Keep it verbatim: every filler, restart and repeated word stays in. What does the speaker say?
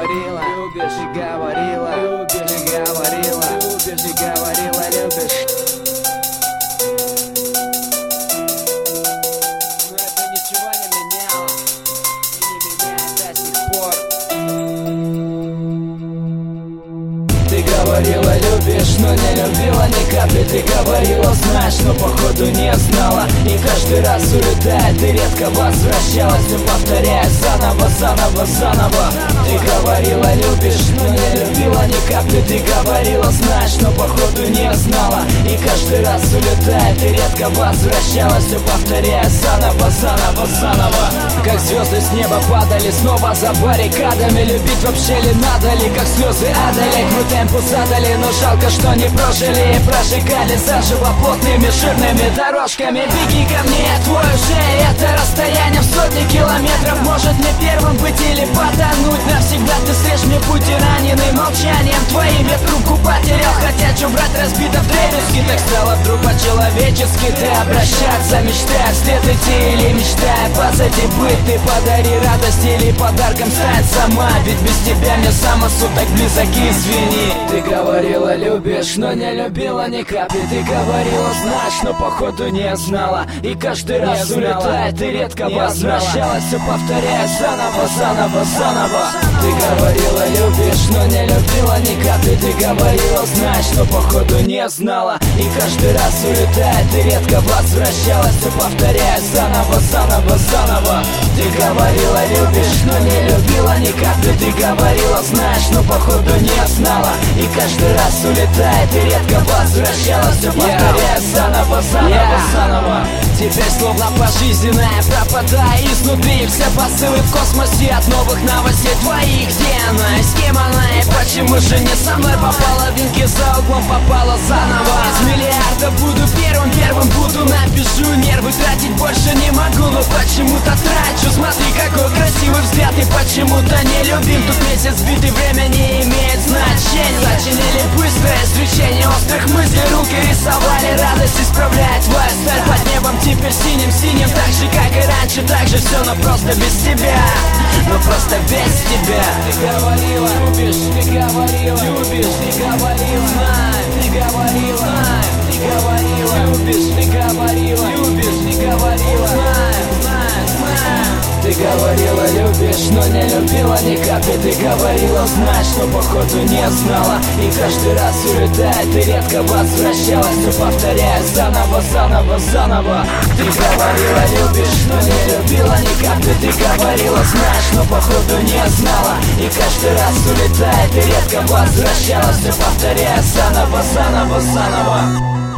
говорила, любишь, и говорила, любишь, и говорила, любишь, и говорила, любишь. Но это ничего не меняло, и не меняет до сих пор. Ты говорила, любишь, но не любила ни капли. Ты говорила, знаешь, но походу не знала. И каждый раз улетая, ты редко возвращалась. Но повторяя заново, заново, заново. Ты говорила, любишь, но не любила ни капли. Ты говорила, знаешь, но походу не знала. И каждый раз улетая, ты редко возвращалась. Но повторяя заново, заново, заново. Как звезды с неба падали, снова за баррикадами. Любить вообще ли надо ли, как слезы адали. Мы темпу задали, но жалко, что не прожили. И прожигали заживо плотными жирными дорожками. Беги ко мне, твой уже это расстояние в сотни километров. Может мне первым быть или потонуть навсегда. Ты срежь мне путь и раненый молчанием твоим. Я трубку потерял, хотя чё брать, разбито в дребезги. Так стало вдруг по-человечески ты обращаться. Мечтая вслед идти или мечтая позади быть. Ты подари радость или подарком стать сама. Ведь без тебя мне сам осуд так близок, извини. Ты говорила, любишь, но не любила ни капли. Ты говорила, знаешь, но походу не знала. И каждый раз улетая, ты редко возвращалась. Все повторяя заново, заново, заново. Ты говорила, любишь, но не любила ни капли. Ты говорила, знаешь, но походу не знала. И каждый раз улетая, ты редко возвращалась. Все повторяя заново, заново, заново. Ты говорила, любишь, но не любила ни капли. Ты говорила, знаешь, но походу не знала. И каждый раз улетая, ты редко возвращалась. Все повторяя заново, заново, yeah. заново. Теперь словно пожизненная, пропадая изнутри. Все посылы в космосе от новых новостей твоих. Где она, с кем она и почему же не со мной? По половинке за углом попала заново. Из миллиарда буду первым, первым буду. Напишу, нервы тратить больше не могу. Но почему-то трачу, смотри какой красивый взгляд. И почему-то не любим. Тут месяц битый, время не имеет значения. Сочинили быстрое свечение острых мыслей. Руки рисовали радость, исправляет твоя сталь под небом. Теперь синим-синим, так же как и раньше. Так же все, но просто без тебя. Но просто без тебя. Ты говорила, любишь, ты говорила, любишь, ты говорила, знай, ты говорила, знай, ты говорила, любишь, ты говорила, любишь, ты говорила, знай, знай, знай. Ты говорила, любишь, но не любила ни капли. Ты говорила, знаешь, но походу не знала. И каждый раз улетая, ты редко возвращалась. Но повторяя заново, заново, заново. Ты говорила, любишь, но не любила ни капли. Ты говорила, знаешь, но походу не знала. И каждый раз улетая, ты редко возвращалась. Но повторяя заново, заново, заново.